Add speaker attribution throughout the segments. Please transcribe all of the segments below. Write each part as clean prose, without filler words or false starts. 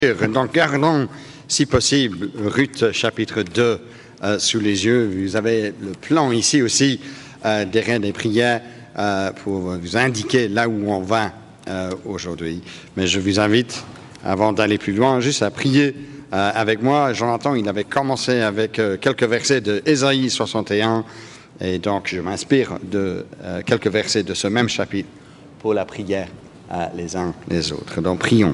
Speaker 1: Donc, gardons, si possible, Ruth chapitre 2 sous les yeux. Vous avez le plan ici aussi, derrière des prières, pour vous indiquer là où on va aujourd'hui. Mais je vous invite, avant d'aller plus loin, juste à prier avec moi. Jonathan, il avait commencé avec quelques versets de Ésaïe 61, et donc je m'inspire de quelques versets de ce même chapitre pour la prière les uns les autres. Donc, prions.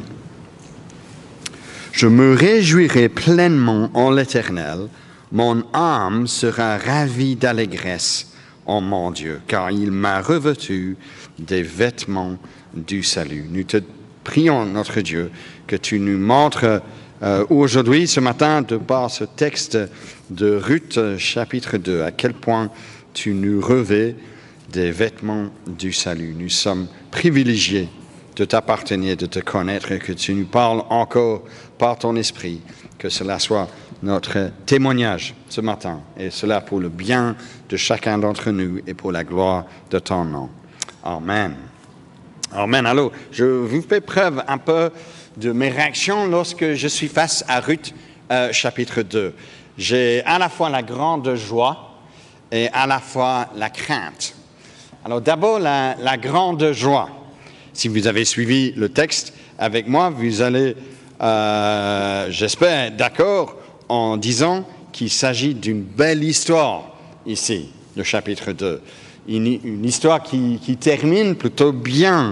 Speaker 1: Je me réjouirai pleinement en l'Éternel, mon âme sera ravie d'allégresse en mon Dieu, car il m'a revêtu des vêtements du salut. Nous te prions, notre Dieu, que tu nous montres aujourd'hui, ce matin, de par ce texte de Ruth, chapitre 2, à quel point tu nous revêts des vêtements du salut. Nous sommes privilégiés de t'appartenir, de te connaître, et que tu nous parles encore par ton esprit, que cela soit notre témoignage ce matin, et cela pour le bien de chacun d'entre nous et pour la gloire de ton nom. Amen. Amen. Alors, je vous fais preuve un peu de mes réactions lorsque je suis face à Ruth, chapitre 2. J'ai à la fois la grande joie et à la fois la crainte. Alors d'abord, la grande joie. Si vous avez suivi le texte avec moi, vous allez, j'espère, d'accord en disant qu'il s'agit d'une belle histoire ici, le chapitre 2. Une histoire qui termine plutôt bien.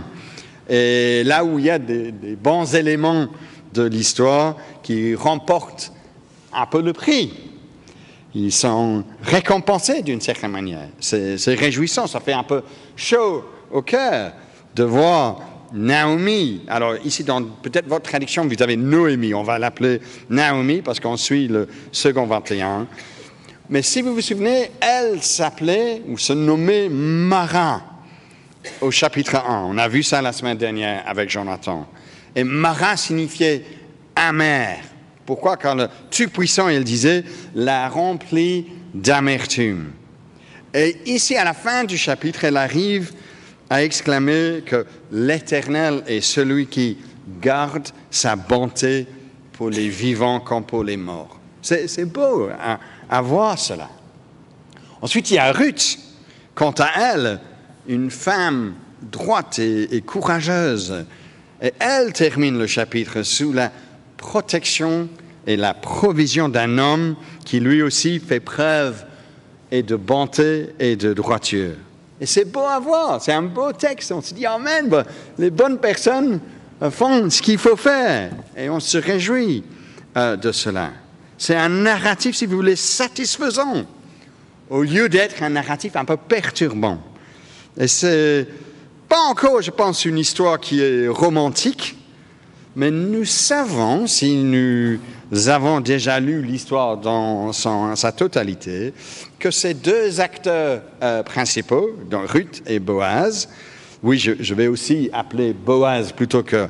Speaker 1: Et là où il y a des bons éléments de l'histoire qui remportent un peu le prix. Ils sont récompensés d'une certaine manière. C'est réjouissant, ça fait un peu chaud au cœur de voir Naomi. Alors ici, dans peut-être votre traduction, vous avez Noémie. On va l'appeler Naomi parce qu'on suit le second 21. Mais si vous vous souvenez, elle s'appelait ou se nommait Mara au chapitre 1. On a vu ça la semaine dernière avec Jonathan. Et Mara signifiait amère. Pourquoi? Car le Tout-Puissant, il disait, la remplit d'amertume. Et ici, à la fin du chapitre, elle arrive à exclamer que l'Éternel est celui qui garde sa bonté pour les vivants comme pour les morts. C'est beau à voir cela. Ensuite, il y a Ruth. Quant à elle, une femme droite et courageuse. Et elle termine le chapitre sous la protection et la provision d'un homme qui lui aussi fait preuve et de bonté et de droiture. Et c'est beau à voir, c'est un beau texte. On se dit, amen, les bonnes personnes font ce qu'il faut faire. Et on se réjouit de cela. C'est un narratif, si vous voulez, satisfaisant, au lieu d'être un narratif un peu perturbant. Et c'est pas encore, je pense, une histoire qui est romantique, mais nous savons, si nous avons déjà lu l'histoire dans sa totalité, que ces deux acteurs principaux, donc Ruth et Boaz, oui, je vais aussi appeler Boaz plutôt que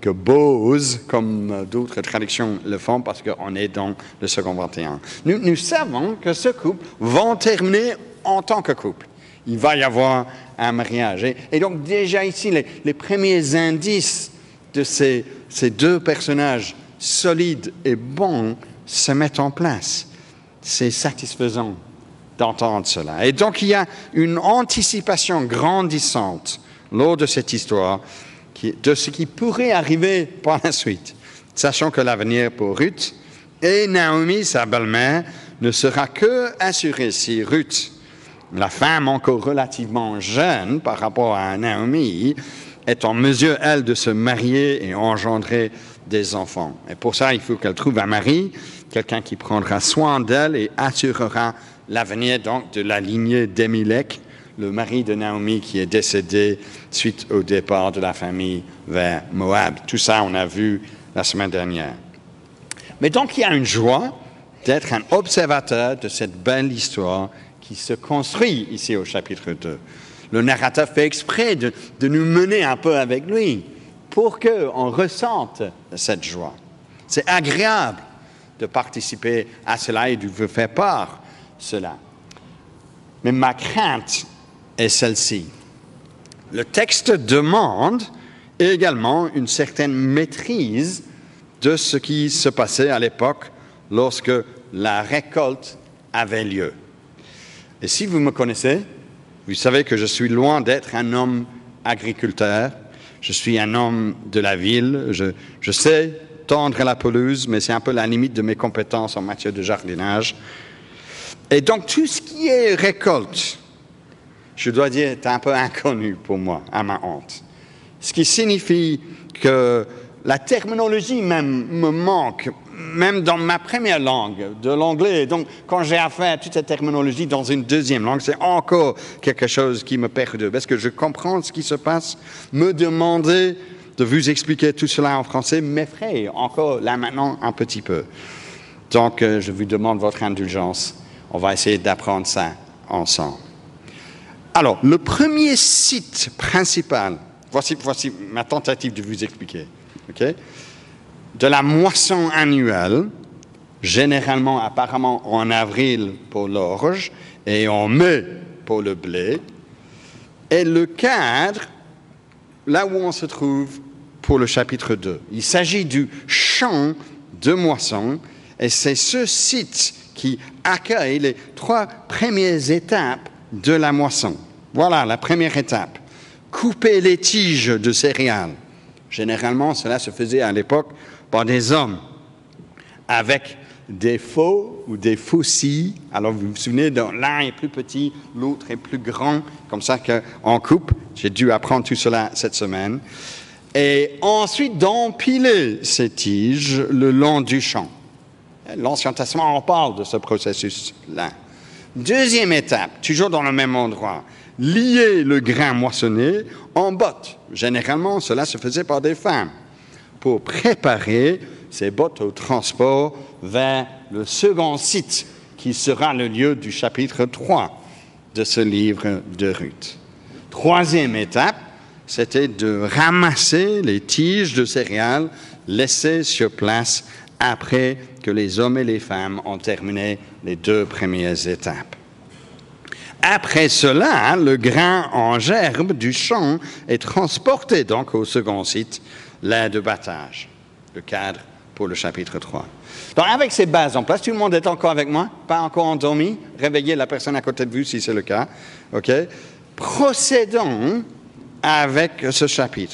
Speaker 1: Boaz, comme d'autres traductions le font, parce qu'on est dans le second 21. Nous savons que ce couple va terminer en tant que couple. Il va y avoir un mariage. Et donc déjà ici, les premiers indices de ces deux personnages solides et bons se mettent en place. C'est satisfaisant d'entendre cela. Et donc il y a une anticipation grandissante lors de cette histoire de ce qui pourrait arriver par la suite, sachant que l'avenir pour Ruth et Naomi, sa belle-mère, ne sera que assuré si Ruth, la femme encore relativement jeune par rapport à Naomi, est en mesure, elle, de se marier et engendrer des enfants. Et pour ça, il faut qu'elle trouve un mari, quelqu'un qui prendra soin d'elle et assurera l'avenir donc de la lignée d'Émilec, le mari de Naomi qui est décédé suite au départ de la famille vers Moab. Tout ça, on a vu la semaine dernière. Mais donc, il y a une joie d'être un observateur de cette belle histoire qui se construit ici au chapitre 2. Le narrateur fait exprès de nous mener un peu avec lui pour qu'on ressente cette joie. C'est agréable de participer à cela et de vous faire part de cela. Mais ma crainte est celle-ci. Le texte demande également une certaine maîtrise de ce qui se passait à l'époque lorsque la récolte avait lieu. Et si vous me connaissez, vous savez que je suis loin d'être un homme agriculteur. Je suis un homme de la ville. Je sais tondre la pelouse, mais c'est un peu la limite de mes compétences en matière de jardinage. Et donc, tout ce qui est récolte, je dois dire, est un peu inconnu pour moi, à ma honte. Ce qui signifie que la terminologie même me manque, même dans ma première langue, de l'anglais. Donc, quand j'ai affaire à toute cette terminologie dans une deuxième langue, c'est encore quelque chose qui me perd. Parce que je comprends ce qui se passe. Me demander de vous expliquer tout cela en français m'effraie encore, là maintenant, un petit peu. Donc, je vous demande votre indulgence. On va essayer d'apprendre ça ensemble. Alors, le premier site principal, voici ma tentative de vous expliquer. Okay? De la moisson annuelle, généralement apparemment en avril pour l'orge et en mai pour le blé, est le cadre là où on se trouve pour le chapitre 2. Il s'agit du champ de moisson et c'est ce site qui accueille les 3 premières étapes de la moisson. Voilà la première étape. Couper les tiges de céréales. Généralement, cela se faisait à l'époque par des hommes avec des faux ou des faucilles. Alors, vous vous souvenez, l'un est plus petit, l'autre est plus grand, comme ça qu'on coupe. J'ai dû apprendre tout cela cette semaine. Et ensuite, d'empiler ces tiges le long du champ. L'Ancien Testament en parle de ce processus-là. Deuxième étape, toujours dans le même endroit, lier le grain moissonné en bottes. Généralement, cela se faisait par des femmes pour préparer ces bottes au transport vers le second site qui sera le lieu du chapitre 3 de ce livre de Ruth. Troisième étape, c'était de ramasser les tiges de céréales laissées sur place après que les hommes et les femmes ont terminé les 2 premières étapes. Après cela, le grain en gerbe du champ est transporté donc au second site, l'aire de battage, le cadre pour le chapitre 3. Donc avec ces bases en place, tout le monde est encore avec moi? Pas encore endormi? Réveillez la personne à côté de vous si c'est le cas. Okay? Procédons avec ce chapitre.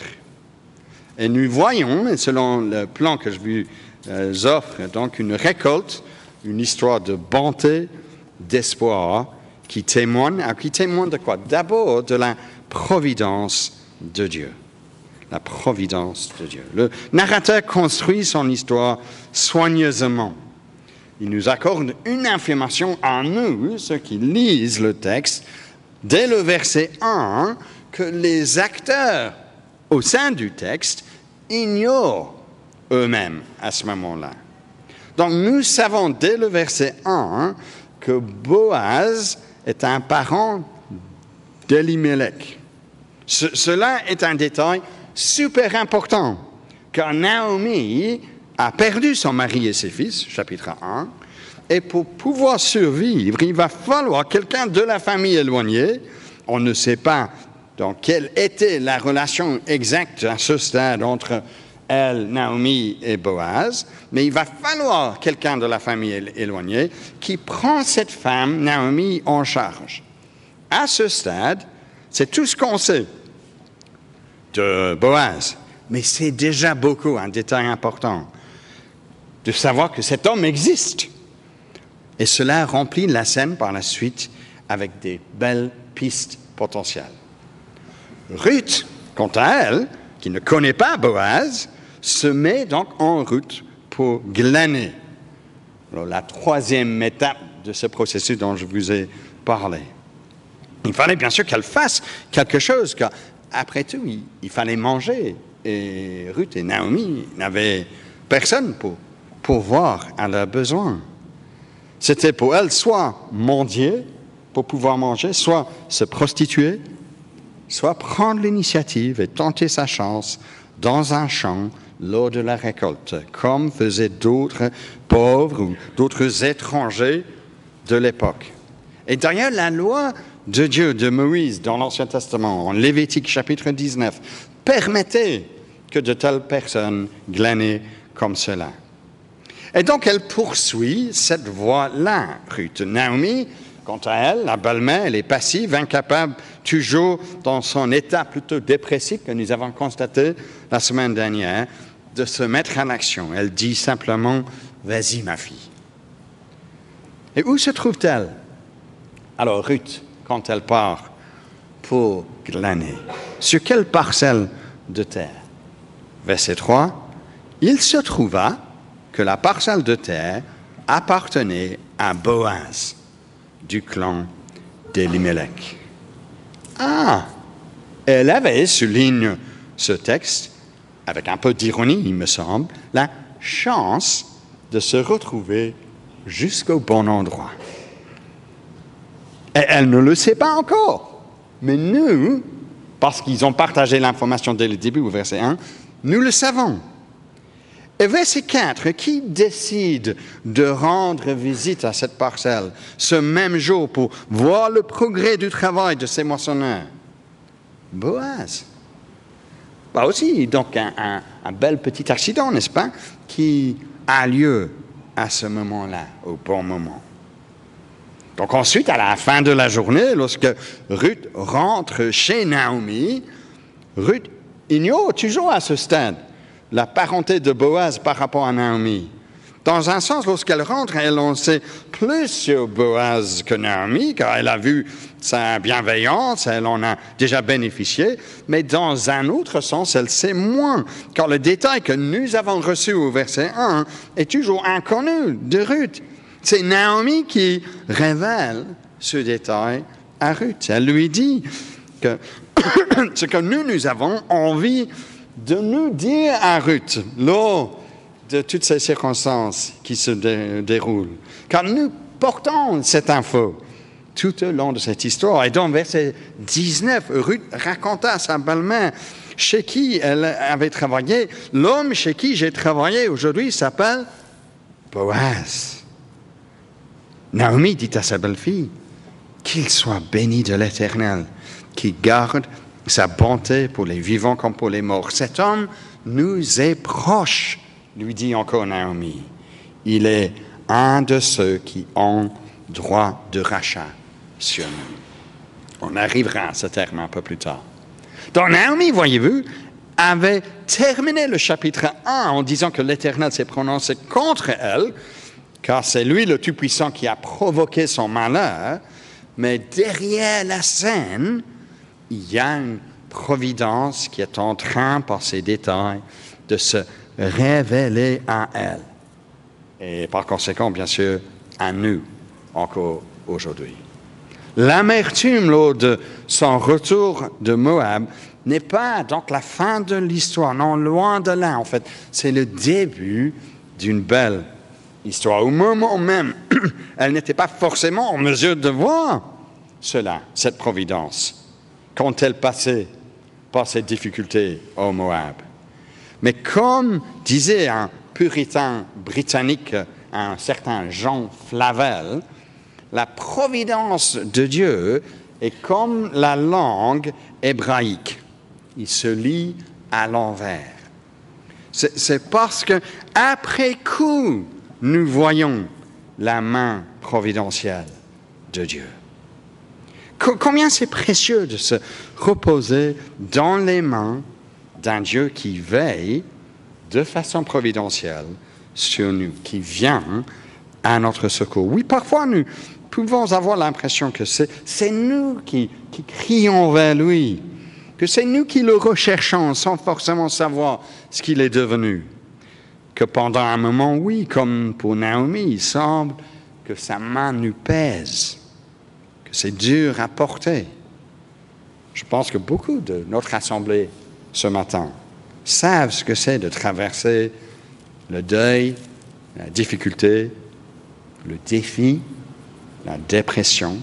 Speaker 1: Et nous voyons, selon le plan que je vous offre, donc une récolte, une histoire de bonté, d'espoir, qui témoigne de quoi? D'abord de la providence de Dieu. La providence de Dieu. Le narrateur construit son histoire soigneusement. Il nous accorde une information à nous, ceux qui lisent le texte, dès le verset 1, que les acteurs au sein du texte ignorent eux-mêmes à ce moment-là. Donc nous savons dès le verset 1 que Boaz est un parent d'Elimelech. Cela est un détail super important, car Naomi a perdu son mari et ses fils, chapitre 1, et pour pouvoir survivre, il va falloir quelqu'un de la famille éloignée. On ne sait pas donc quelle était la relation exacte à ce stade entre elle, Naomi et Boaz, mais il va falloir quelqu'un de la famille éloignée qui prend cette femme, Naomi, en charge. À ce stade, c'est tout ce qu'on sait de Boaz, mais c'est déjà beaucoup, un détail important, de savoir que cet homme existe. Et cela remplit la scène par la suite avec des belles pistes potentielles. Ruth, quant à elle, qui ne connaît pas Boaz, se met donc en route pour glaner. Alors, la troisième étape de ce processus dont je vous ai parlé. Il fallait bien sûr qu'elle fasse quelque chose, car après tout, il fallait manger. Et Ruth et Naomi n'avaient personne pour pourvoir à leurs besoins. C'était pour elles soit mendier pour pouvoir manger, soit se prostituer, soit prendre l'initiative et tenter sa chance dans un champ lors de la récolte, comme faisaient d'autres pauvres ou d'autres étrangers de l'époque. Et d'ailleurs, la loi de Dieu, de Moïse, dans l'Ancien Testament, en Lévitique chapitre 19, permettait que de telles personnes glanaient comme cela. Et donc, elle poursuit cette voie-là, Ruth. Naomi, quant à elle, la belle-mère, elle est passive, incapable, toujours dans son état plutôt dépressif que nous avons constaté la semaine dernière, de se mettre en action. Elle dit simplement « Vas-y, ma fille ». Et où se trouve-t-elle? Alors, Ruth, quand elle part pour glaner, sur quelle parcelle de terre? Verset 3, « Il se trouva que la parcelle de terre appartenait à Boaz, du clan d'Elimelech. » Ah, elle avait, souligne ce texte, avec un peu d'ironie, il me semble, la chance de se retrouver jusqu'au bon endroit. Et elle ne le sait pas encore. Mais nous, parce qu'ils ont partagé l'information dès le début, au verset 1, nous le savons. Et verset 4, qui décide de rendre visite à cette parcelle ce même jour pour voir le progrès du travail de ses moissonneurs? Boaz. Bah aussi, donc un bel petit accident, n'est-ce pas, qui a lieu à ce moment-là, au bon moment. Donc ensuite, à la fin de la journée, lorsque Ruth rentre chez Naomi, Ruth ignore toujours à ce stade la parenté de Boaz par rapport à Naomi. Dans un sens, lorsqu'elle rentre, elle en sait plus sur Boaz que Naomi, car elle a vu sa bienveillance, elle en a déjà bénéficié, mais dans un autre sens, elle sait moins, car le détail que nous avons reçu au verset 1 est toujours inconnu de Ruth. C'est Naomi qui révèle ce détail à Ruth. Elle lui dit que ce que nous avons envie de nous dire à Ruth lors de toutes ces circonstances qui se déroulent. Car nous portons cette info tout au long de cette histoire. Et dans verset 19, Ruth raconta à sa belle-mère chez qui elle avait travaillé. L'homme chez qui j'ai travaillé aujourd'hui s'appelle Boaz. Naomi dit à sa belle-fille, qu'il soit béni de l'Éternel, qui garde sa bonté pour les vivants comme pour les morts. Cet homme nous est proche, lui dit encore Naomi. Il est un de ceux qui ont droit de rachat sur nous. On arrivera à ce terme un peu plus tard. Donc Naomi, voyez-vous, avait terminé le chapitre 1 en disant que l'Éternel s'est prononcé contre elle, car c'est lui le Tout-Puissant qui a provoqué son malheur, mais derrière la scène, il y a une providence qui est en train, par ses détails, de se révéler à elle. Et par conséquent, bien sûr, à nous, encore aujourd'hui. L'amertume lors de son retour de Moab n'est pas donc la fin de l'histoire, non, loin de là, en fait. C'est le début d'une belle histoire. Au moment même, elle n'était pas forcément en mesure de voir cela, cette providence, quand elle passait par ces difficultés au Moab. Mais comme disait un puritain britannique, un certain Jean Flavel, la providence de Dieu est comme la langue hébraïque. Il se lit à l'envers. C'est parce que après coup, nous voyons la main providentielle de Dieu. Combien c'est précieux de se reposer dans les mains d'un Dieu qui veille de façon providentielle sur nous, qui vient à notre secours. Oui, parfois nous pouvons avoir l'impression que c'est nous qui crions vers lui, que c'est nous qui le recherchons sans forcément savoir ce qu'il est devenu. Que pendant un moment, oui, comme pour Naomi, il semble que sa main nous pèse, que c'est dur à porter. Je pense que beaucoup de notre assemblée ce matin savent ce que c'est de traverser le deuil, la difficulté, le défi, la dépression.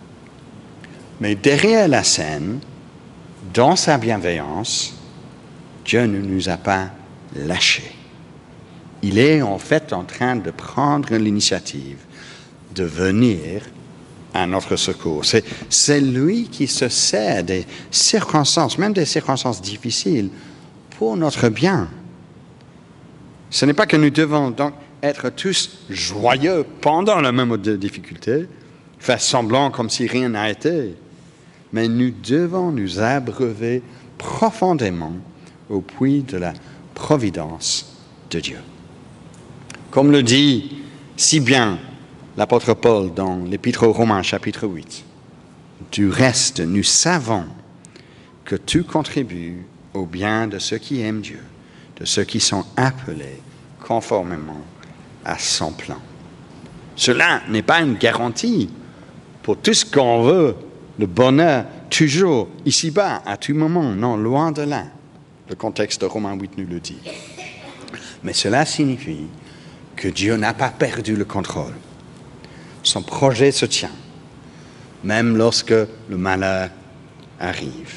Speaker 1: Mais derrière la scène, dans sa bienveillance, Dieu ne nous a pas lâchés. Il est en fait en train de prendre l'initiative de venir à notre secours. C'est lui qui se sert des circonstances, même des circonstances difficiles, pour notre bien. Ce n'est pas que nous devons donc être tous joyeux pendant le moment de difficulté, faire semblant comme si rien n'a été, mais nous devons nous abreuver profondément au puits de la providence de Dieu. Comme le dit si bien l'apôtre Paul dans l'Épître aux Romains, chapitre 8, du reste, nous savons que tout contribue au bien de ceux qui aiment Dieu, de ceux qui sont appelés conformément à son plan. Cela n'est pas une garantie pour tout ce qu'on veut, le bonheur, toujours, ici-bas, à tout moment. Non, loin de là. Le contexte de Romains 8 nous le dit. Mais cela signifie que Dieu n'a pas perdu le contrôle. Son projet se tient, même lorsque le malheur arrive.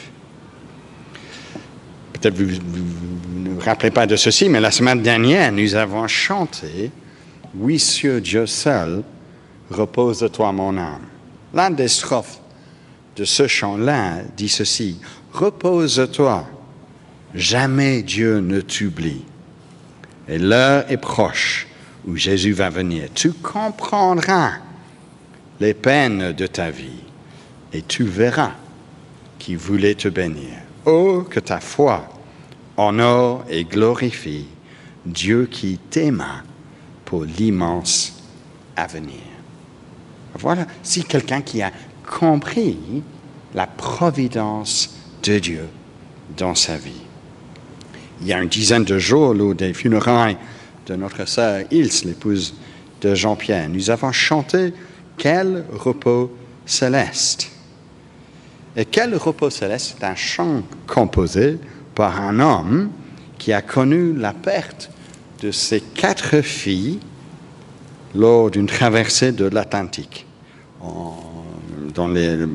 Speaker 1: Peut-être vous ne vous rappelez pas de ceci, mais la semaine dernière, nous avons chanté « Oui, sur Dieu seul, repose-toi mon âme ». L'une des strophes de ce chant-là dit ceci « Repose-toi, jamais Dieu ne t'oublie. Et l'heure est proche où Jésus va venir. Tu comprendras les peines de ta vie et tu verras qui voulait te bénir. Oh, que ta foi honore et glorifie Dieu qui t'aima pour l'immense avenir. » Voilà, si quelqu'un qui a compris la providence de Dieu dans sa vie. Il y a une dizaine de jours, lors des funérailles de notre sœur Ilse, l'épouse de Jean-Pierre, nous avons chanté « Quel repos céleste ». Et « Quel repos céleste » est un chant composé par un homme qui a connu la perte de ses 4 filles lors d'une traversée de l'Atlantique dans le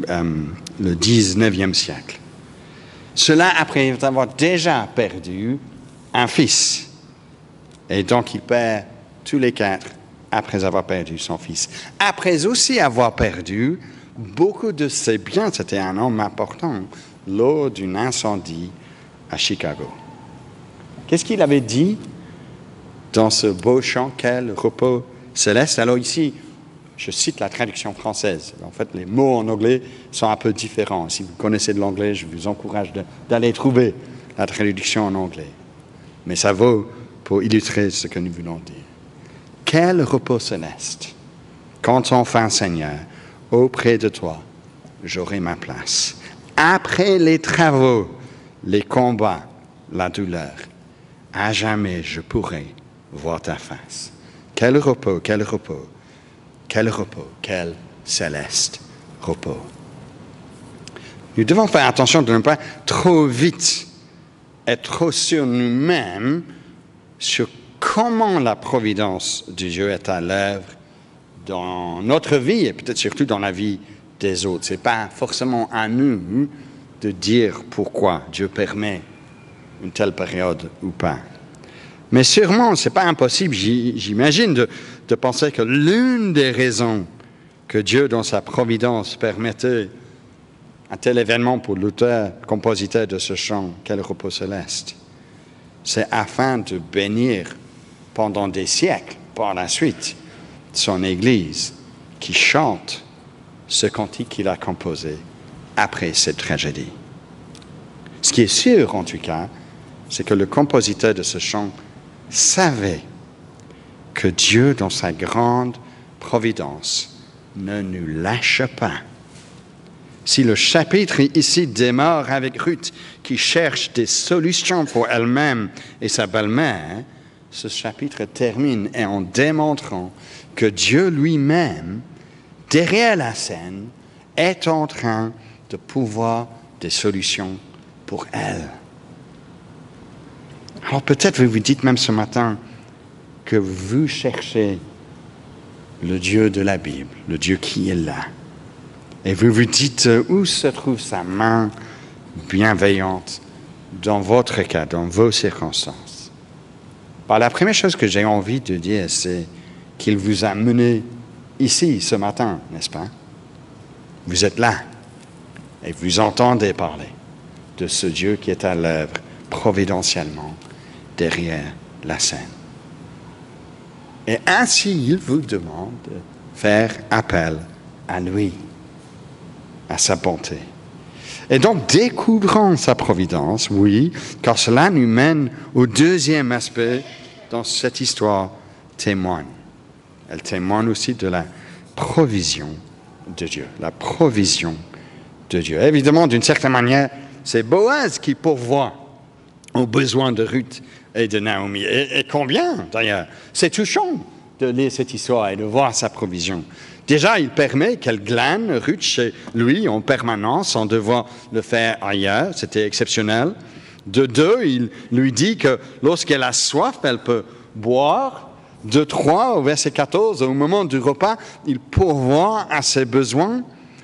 Speaker 1: 19e siècle. Cela après avoir déjà perdu un fils. Et donc il perd tous les 4 après avoir perdu son fils. Après aussi avoir perdu beaucoup de ses biens, c'était un homme important, lors d'un incendie à Chicago. Qu'est-ce qu'il avait dit dans ce beau chant « Quel repos céleste ». Alors ici, je cite la traduction française. En fait, les mots en anglais sont un peu différents. Si vous connaissez de l'anglais, je vous encourage d'aller trouver la traduction en anglais. Mais ça vaut pour illustrer ce que nous voulons dire. Quel repos céleste, quand enfin, Seigneur, auprès de toi, j'aurai ma place. Après les travaux, les combats, la douleur, à jamais je pourrai voir ta face. Quel repos, quel repos, quel repos, quel céleste repos. Nous devons faire attention de ne pas trop vite être trop sur nous-mêmes, sur comment la providence de Dieu est à l'œuvre dans notre vie et peut-être surtout dans la vie des autres. Ce n'est pas forcément à nous de dire pourquoi Dieu permet une telle période ou pas. Mais sûrement, ce n'est pas impossible, j'imagine, de penser que l'une des raisons que Dieu, dans sa providence, permettait un tel événement pour l'auteur, compositeur de ce chant, « Quel repos céleste », c'est afin de bénir pendant des siècles, par la suite, son Église qui chante ce cantique qu'il a composé après cette tragédie. Ce qui est sûr, en tout cas, c'est que le compositeur de ce chant savait que Dieu, dans sa grande providence, ne nous lâche pas. Si le chapitre ici démarre avec Ruth qui cherche des solutions pour elle-même et sa belle-mère, ce chapitre termine en démontrant que Dieu lui-même, derrière la scène, est en train de pouvoir des solutions pour elle. Alors peut-être vous vous dites même ce matin que vous cherchez le Dieu de la Bible, le Dieu qui est là. Et vous vous dites où se trouve sa main bienveillante dans votre cas, dans vos circonstances. La première chose que j'ai envie de dire, c'est qu'il vous a mené ici ce matin, n'est-ce pas? Vous êtes là et vous entendez parler de ce Dieu qui est à l'œuvre providentiellement derrière la scène. Et ainsi, il vous demande de faire appel à lui, à sa bonté. Et donc, découvrons sa providence, oui, car cela nous mène au deuxième aspect dont cette histoire témoigne. Elle témoigne aussi de la provision de Dieu, la provision de Dieu. Évidemment, d'une certaine manière, c'est Boaz qui pourvoit aux besoins de Ruth et de Naomi. Et combien, d'ailleurs? C'est touchant de lire cette histoire et de voir sa provision. Déjà, il permet qu'elle glane Ruth chez lui en permanence, sans devoir le faire ailleurs. C'était exceptionnel. De deux, il lui dit que lorsqu'elle a soif, elle peut boire. De 3, au verset 14, au moment du repas, il pourvoit à ses besoins.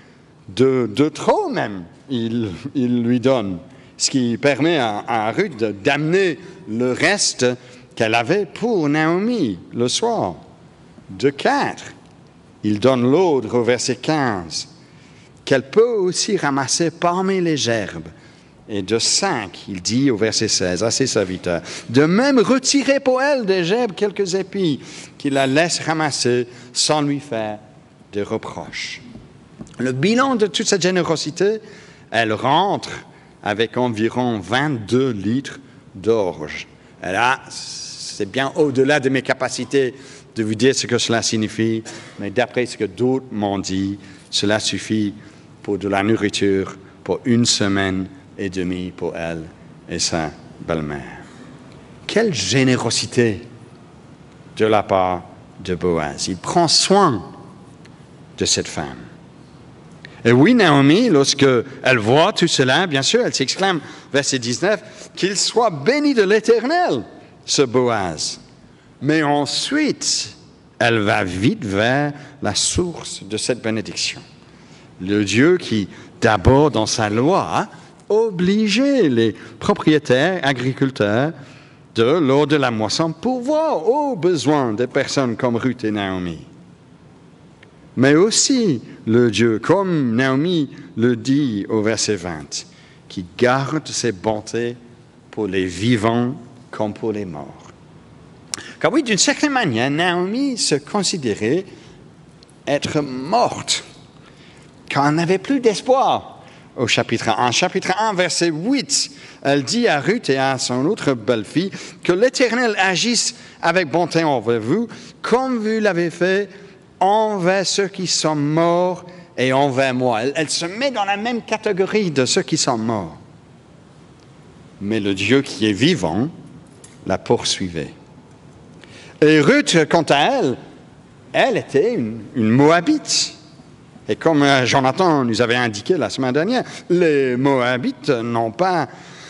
Speaker 1: De trop même, il lui donne. Ce qui permet à Ruth d'amener le reste qu'elle avait pour Naomi le soir. De 4, il donne l'ordre au verset 15, qu'elle peut aussi ramasser parmi les gerbes. Et de 5, il dit au verset 16 à ses serviteurs, de même retirer pour elle des gerbes quelques épis, qu'il la laisse ramasser sans lui faire de reproches. Le bilan de toute cette générosité, elle rentre avec environ 22 litres d'orge. Et là, c'est bien au-delà de mes capacités de vous dire ce que cela signifie, mais d'après ce que d'autres m'ont dit, cela suffit pour de la nourriture pour 1 semaine et demie pour elle et sa belle-mère. Quelle générosité de la part de Boaz. Il prend soin de cette femme. Et oui, Naomi, lorsqu'elle voit tout cela, bien sûr, elle s'exclame, verset 19, « Qu'il soit béni de l'Éternel, ce Boaz. » Mais ensuite, elle va vite vers la source de cette bénédiction. Le Dieu qui, d'abord dans sa loi, obligeait les propriétaires, agriculteurs, lors de la moisson, pourvoir aux besoins des personnes comme Ruth et Naomi. Mais aussi le Dieu, comme Naomi le dit au verset 20, qui garde ses bontés pour les vivants comme pour les morts. Car oui, d'une certaine manière, Naomi se considérait être morte, car elle n'avait plus d'espoir au chapitre 1. Chapitre 1, verset 8, elle dit à Ruth et à son autre belle-fille que l'Éternel agisse avec bonté envers vous, comme vous l'avez fait envers ceux qui sont morts et envers moi. Elle se met dans la même catégorie de ceux qui sont morts. Mais le Dieu qui est vivant la poursuivait. Et Ruth, quant à elle était une Moabite. Et comme Jonathan nous avait indiqué la semaine dernière, les Moabites n'ont pas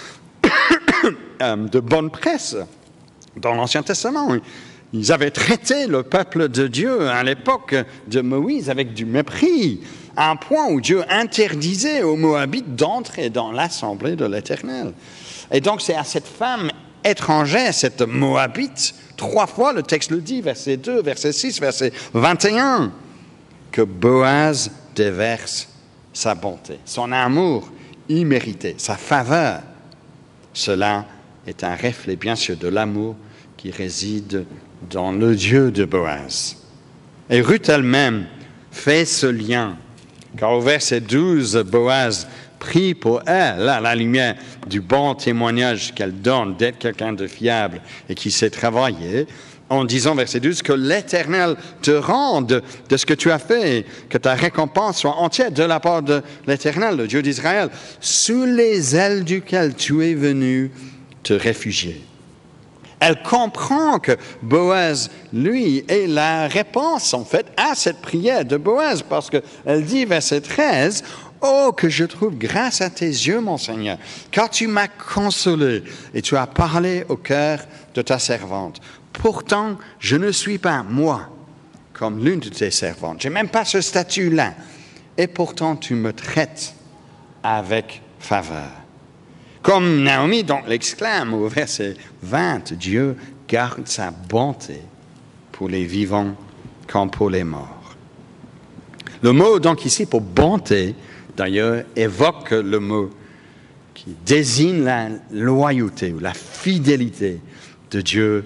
Speaker 1: de bonne presse dans l'Ancien Testament. Ils avaient traité le peuple de Dieu à l'époque de Moïse avec du mépris, à un point où Dieu interdisait aux Moabites d'entrer dans l'assemblée de l'Éternel. Et donc c'est à cette femme étrangère, cette Moabite, 3 fois le texte le dit, verset 2, verset 6, verset 21, que Boaz déverse sa bonté, son amour immérité, sa faveur. Cela est un reflet, bien sûr, de l'amour qui réside dans le Dieu de Boaz. Et Ruth elle-même fait ce lien, car au verset 12, Boaz prie pour elle, à la lumière du bon témoignage qu'elle donne d'être quelqu'un de fiable et qui sait travailler, en disant, verset 12, que l'Éternel te rende de ce que tu as fait, que ta récompense soit entière de la part de l'Éternel, le Dieu d'Israël, sous les ailes duquel tu es venu te réfugier. Elle comprend que Boaz, lui, est la réponse, en fait, à cette prière de Boaz, parce qu'elle dit, verset 13, « Oh, que je trouve grâce à tes yeux, mon Seigneur, car tu m'as consolé et tu as parlé au cœur de ta servante. Pourtant, je ne suis pas, moi, comme l'une de tes servantes. Je n'ai même pas ce statut-là. Et pourtant, tu me traites avec faveur. » Comme Naomi donc l'exclame au verset 20, Dieu garde sa bonté pour les vivants comme pour les morts. Le mot donc ici pour bonté, d'ailleurs, évoque le mot qui désigne la loyauté ou la fidélité de Dieu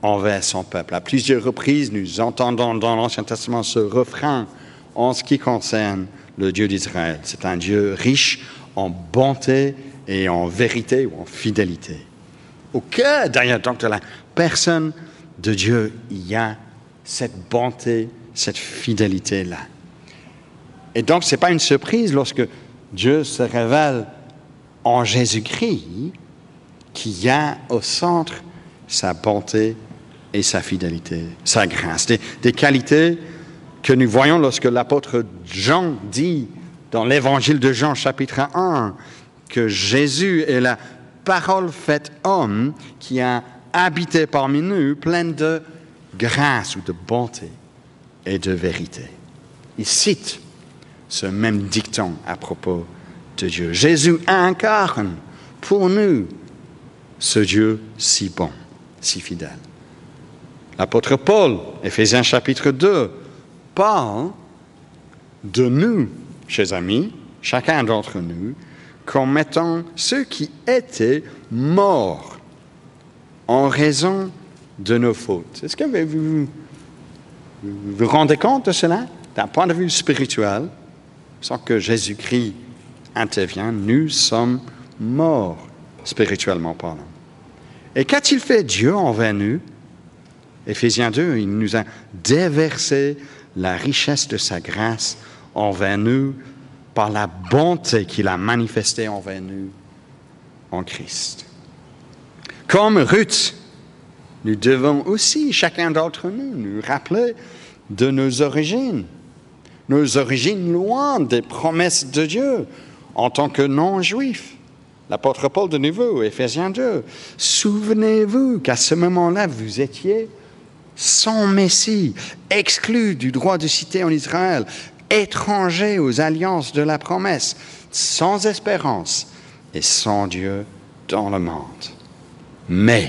Speaker 1: envers son peuple. À plusieurs reprises, nous entendons dans l'Ancien Testament ce refrain en ce qui concerne le Dieu d'Israël. C'est un Dieu riche en bonté et en vérité ou en fidélité. Au cœur derrière donc de la personne de Dieu, il y a cette bonté, cette fidélité-là. Et donc, ce n'est pas une surprise lorsque Dieu se révèle en Jésus-Christ qu'il y a au centre sa bonté et sa fidélité, sa grâce. Des qualités que nous voyons lorsque l'apôtre Jean dit dans l'évangile de Jean, chapitre 1, que Jésus est la parole faite homme qui a habité parmi nous, pleine de grâce ou de bonté et de vérité. Il cite ce même dicton à propos de Dieu. Jésus incarne pour nous ce Dieu si bon, si fidèle. L'apôtre Paul, Éphésiens chapitre 2, parle de nous, chers amis, chacun d'entre nous, comme étant ceux qui étaient morts en raison de nos fautes. Est-ce que vous vous rendez compte de cela? D'un point de vue spirituel, sans que Jésus-Christ intervienne, nous sommes morts spirituellement parlant. Et qu'a-t-il fait Dieu envers nous? Éphésiens 2, il nous a déversé la richesse de sa grâce envers nous par la bonté qu'il a manifestée envers nous en Christ. Comme Ruth, nous devons aussi, chacun d'entre nous, nous rappeler de nos origines loin des promesses de Dieu en tant que non-juifs. L'apôtre Paul de nouveau, Éphésiens 2, souvenez-vous qu'à ce moment-là, vous étiez sans Messie, exclus du droit de cité en Israël, étrangers aux alliances de la promesse, sans espérance et sans Dieu dans le monde. Mais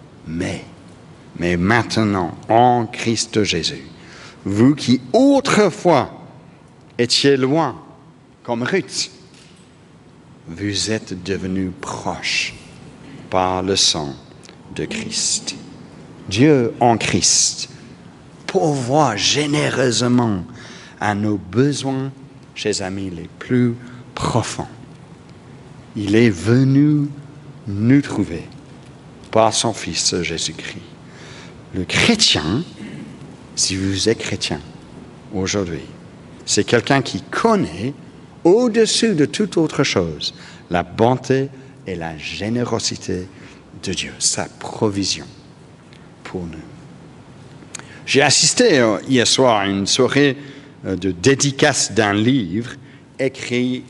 Speaker 1: maintenant, en Christ Jésus, vous qui autrefois étiez loin, comme Ruth, vous êtes devenus proches par le sang de Christ. Dieu en Christ pourvoit généreusement à nos besoins, chers amis, les plus profonds. Il est venu nous trouver par son Fils Jésus-Christ. Le chrétien, si vous êtes chrétien aujourd'hui, c'est quelqu'un qui connaît au-dessus de toute autre chose la bonté et la générosité de Dieu, sa provision pour nous. J'ai assisté hier soir à une soirée de dédicace d'un livre écrit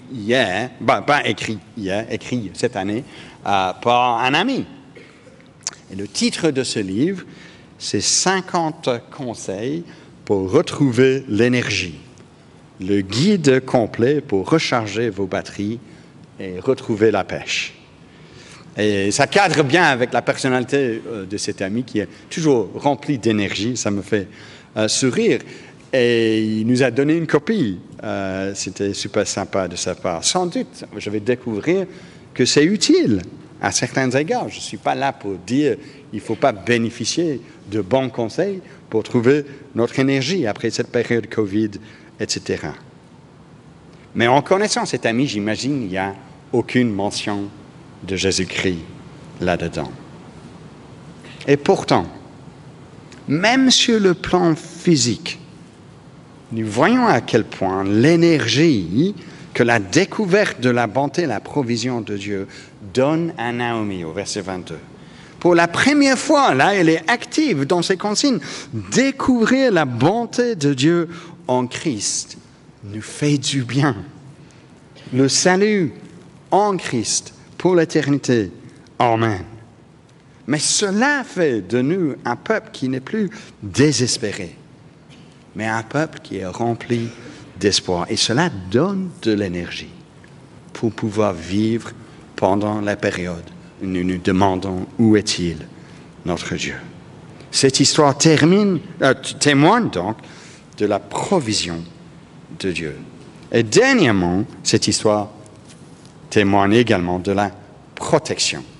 Speaker 1: cette année par un ami. Et le titre de ce livre, c'est 50 conseils pour retrouver l'énergie. Le guide complet pour recharger vos batteries et retrouver la pêche. Et ça cadre bien avec la personnalité de cet ami qui est toujours rempli d'énergie. Ça me fait sourire. Et il nous a donné une copie. C'était super sympa de sa part. Sans doute, je vais découvrir que c'est utile à certains égards. Je ne suis pas là pour dire qu'il ne faut pas bénéficier de bons conseils pour trouver notre énergie après cette période Covid, etc. Mais en connaissant cet ami, j'imagine qu'il n'y a aucune mention de Jésus-Christ là-dedans. Et pourtant, même sur le plan physique, nous voyons à quel point l'énergie que la découverte de la bonté et la provision de Dieu donne à Naomi, au verset 22. Pour la première fois, là, elle est active dans ses consignes. Découvrir la bonté de Dieu en Christ nous fait du bien. Le salut en Christ pour l'éternité. Amen. Mais cela fait de nous un peuple qui n'est plus désespéré, mais un peuple qui est rempli d'espoir. Et cela donne de l'énergie pour pouvoir vivre pendant la période où nous nous demandons où est-il, notre Dieu. Cette histoire témoigne donc de la provision de Dieu. Et dernièrement, cette histoire témoigne également de la protection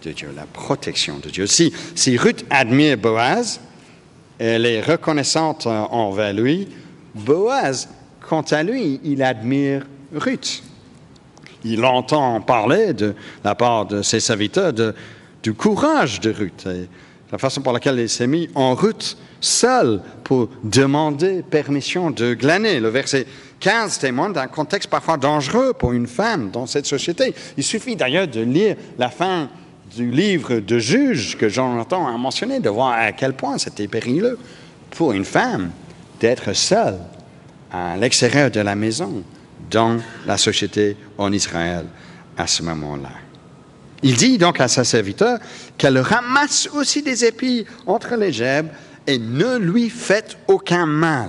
Speaker 1: de Dieu, la protection de Dieu. Si Ruth admire Boaz, elle est reconnaissante envers lui, Boaz, quant à lui, il admire Ruth. Il entend parler de la part de ses serviteurs du courage de Ruth, et la façon par laquelle il s'est mis en route seul pour demander permission de glaner. Le verset 15 témoigne d'un contexte parfois dangereux pour une femme dans cette société. Il suffit d'ailleurs de lire la fin du livre de Juges que Jonathan a mentionné, de voir à quel point c'était périlleux pour une femme d'être seule à l'extérieur de la maison dans la société en Israël à ce moment-là. Il dit donc à sa serviteur qu'elle ramasse aussi des épis entre les gerbes et ne lui faites aucun mal.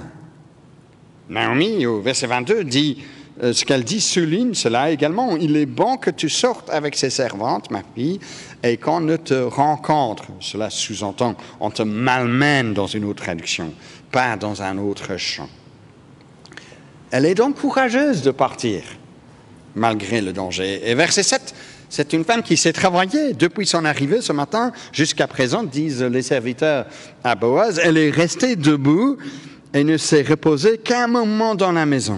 Speaker 1: Naomi, au verset 22, dit, ce qu'elle dit souligne cela également. Il est bon que tu sortes avec ses servantes, ma fille, et qu'on ne te rencontre. Cela sous-entend, on te malmène dans une autre traduction, pas dans un autre champ. Elle est donc courageuse de partir, malgré le danger. Et verset 7, c'est une femme qui s'est travaillée depuis son arrivée ce matin jusqu'à présent, disent les serviteurs à Boaz. Elle est restée debout et ne s'est reposée qu'un moment dans la maison.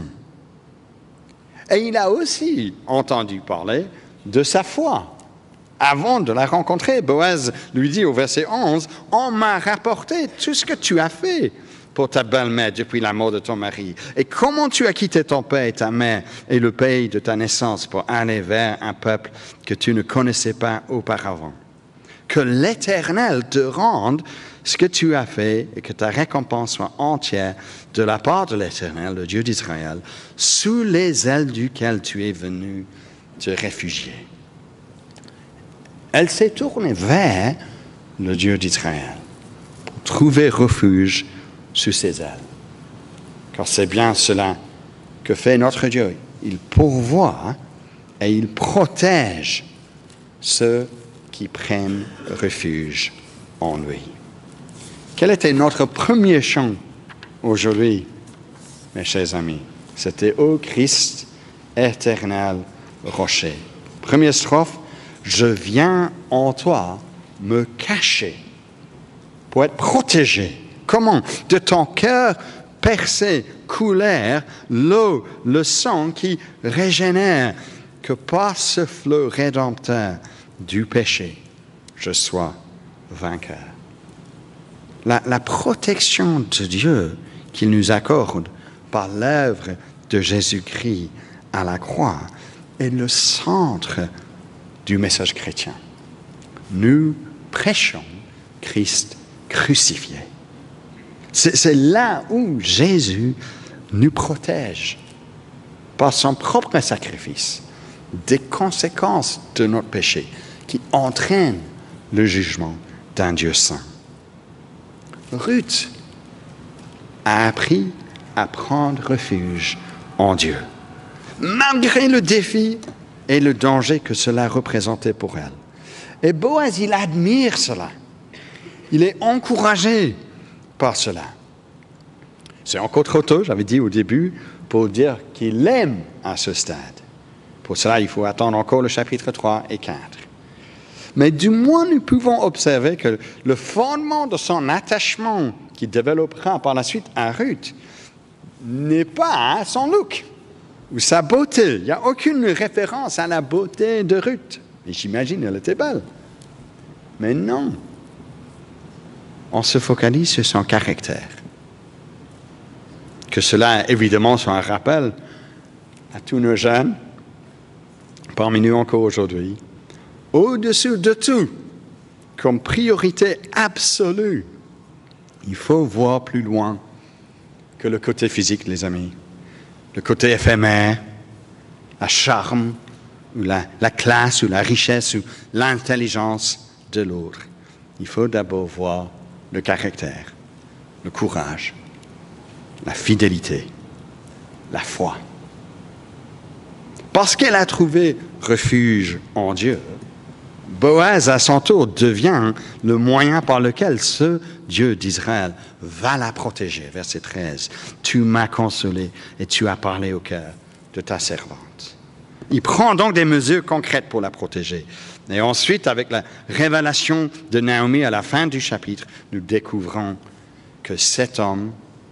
Speaker 1: Et il a aussi entendu parler de sa foi. Avant de la rencontrer, Boaz lui dit au verset 11, « On m'a rapporté tout ce que tu as fait pour ta belle-mère depuis la mort de ton mari. Et comment tu as quitté ton père et ta mère et le pays de ta naissance pour aller vers un peuple que tu ne connaissais pas auparavant. Que l'Éternel te rende ce que tu as fait et que ta récompense soit entière de la part de l'Éternel, le Dieu d'Israël, sous les ailes duquel tu es venu te réfugier. » Elle s'est tournée vers le Dieu d'Israël pour trouver refuge sous ses ailes. Car c'est bien cela que fait notre Dieu. Il pourvoit et il protège ceux qui prennent refuge en lui. Quel était notre premier chant aujourd'hui, mes chers amis? C'était « Ô Christ, éternel rocher ». Première strophe, « Je viens en toi me cacher pour être protégé ». Comment? De ton cœur percé, coulèrent l'eau, le sang qui régénère, que par ce flot rédempteur du péché, je sois vainqueur. La protection de Dieu qu'il nous accorde par l'œuvre de Jésus-Christ à la croix est le centre du message chrétien. Nous prêchons Christ crucifié. C'est là où Jésus nous protège par son propre sacrifice des conséquences de notre péché qui entraînent le jugement d'un Dieu saint. Ruth a appris à prendre refuge en Dieu, malgré le défi et le danger que cela représentait pour elle. Et Boaz, il admire cela. Il est encouragé par cela. C'est encore trop tôt, j'avais dit au début, pour dire qu'il aime à ce stade. Pour cela, il faut attendre encore le chapitre 3 et 4. Mais du moins, nous pouvons observer que le fondement de son attachement qui développera par la suite à Ruth n'est pas son look ou sa beauté. Il n'y a aucune référence à la beauté de Ruth. Et j'imagine elle était belle. Mais non. On se focalise sur son caractère. Que cela, évidemment, soit un rappel à tous nos jeunes, parmi nous encore aujourd'hui, au-dessus de tout, comme priorité absolue, il faut voir plus loin que le côté physique, les amis, le côté éphémère, la charme, ou la classe, ou la richesse, ou l'intelligence de l'autre. Il faut d'abord voir le caractère, le courage, la fidélité, la foi. Parce qu'elle a trouvé refuge en Dieu, Boaz, à son tour, devient le moyen par lequel ce Dieu d'Israël va la protéger. Verset 13. « Tu m'as consolé et tu as parlé au cœur de ta servante. » Il prend donc des mesures concrètes pour la protéger. Et ensuite, avec la révélation de Naomi à la fin du chapitre, nous découvrons que cet homme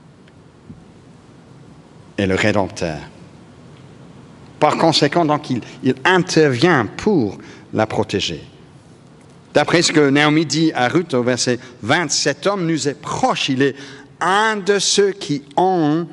Speaker 1: est le Rédempteur. Par conséquent, donc, il intervient pour la protéger. D'après ce que Naomi dit à Ruth au verset 20, cet homme nous est proche, il est un de ceux qui ont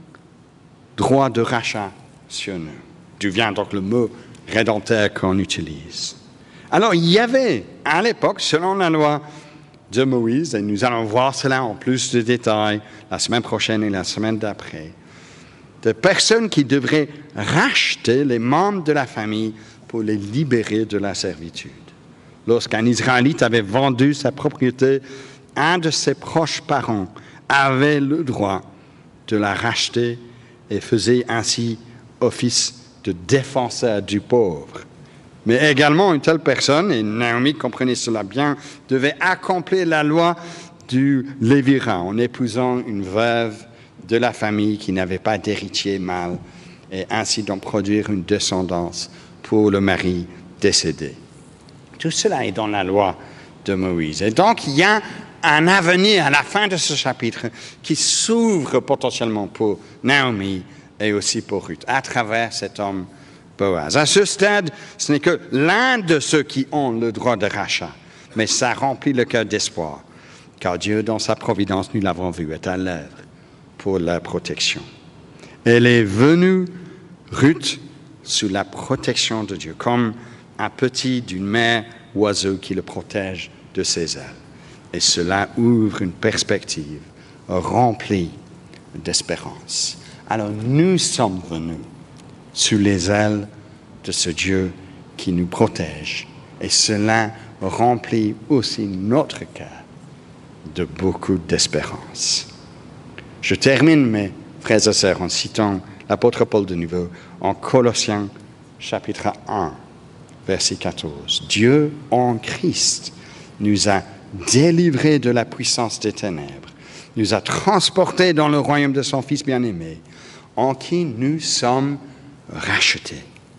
Speaker 1: droit de rachat sur nous. D'où vient donc le mot rédempteur qu'on utilise. Alors, il y avait à l'époque, selon la loi de Moïse, et nous allons voir cela en plus de détails la semaine prochaine et la semaine d'après, de personnes qui devraient racheter les membres de la famille pour les libérer de la servitude. Lorsqu'un Israélite avait vendu sa propriété, un de ses proches parents avait le droit de la racheter et faisait ainsi office de défenseur du pauvre. Mais également, une telle personne, et Naomi comprenait cela bien, devait accomplir la loi du lévirat en épousant une veuve de la famille qui n'avait pas d'héritier mâle et ainsi donc produire une descendance pour le mari décédé. Tout cela est dans la loi de Moïse. Et donc, il y a un avenir à la fin de ce chapitre qui s'ouvre potentiellement pour Naomi et aussi pour Ruth, à travers cet homme Boaz. À ce stade, ce n'est que l'un de ceux qui ont le droit de rachat, mais ça remplit le cœur d'espoir, car Dieu, dans sa providence, nous l'avons vu, est à l'œuvre pour la protection. Elle est venue, Ruth, sous la protection de Dieu, comme un petit d'une mère oiseau qui le protège de ses ailes. Et cela ouvre une perspective remplie d'espérance. Alors nous sommes venus sous les ailes de ce Dieu qui nous protège. Et cela remplit aussi notre cœur de beaucoup d'espérance. Je termine, mes frères et sœurs, en citant l'apôtre Paul de nouveau en Colossiens chapitre 1. Verset 14. Dieu en Christ nous a délivrés de la puissance des ténèbres, nous a transportés dans le royaume de son Fils bien-aimé, en qui nous sommes rachetés,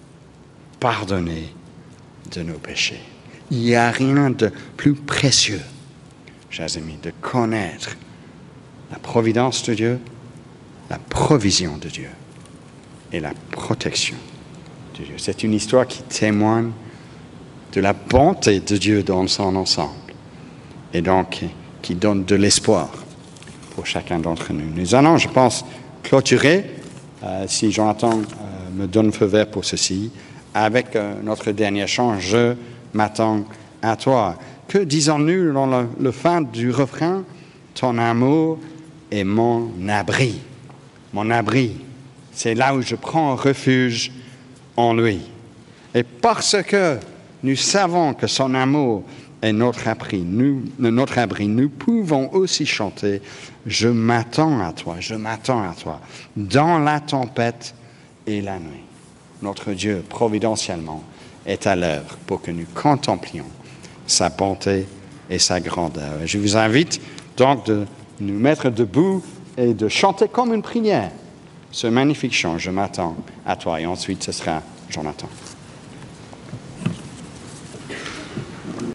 Speaker 1: pardonnés de nos péchés. Il n'y a rien de plus précieux, chers amis, de connaître la providence de Dieu, la provision de Dieu et la protection de Dieu. C'est une histoire qui témoigne de la bonté de Dieu dans son ensemble et donc qui donne de l'espoir pour chacun d'entre nous. Nous allons, je pense, clôturer, si Jonathan me donne feu vert pour ceci, avec notre dernier chant, « Je m'attends à toi ». Que disons-nous dans le fin du refrain? Ton amour est mon abri. Mon abri, c'est là où je prends refuge en lui. Et parce que nous savons que son amour est notre abri, nous pouvons aussi chanter « Je m'attends à toi, je m'attends à toi » dans la tempête et la nuit. Notre Dieu, providentiellement, est à l'œuvre pour que nous contemplions sa bonté et sa grandeur. Et je vous invite donc de nous mettre debout et de chanter comme une prière ce magnifique chant « Je m'attends à toi ». Et ensuite, ce sera Jonathan.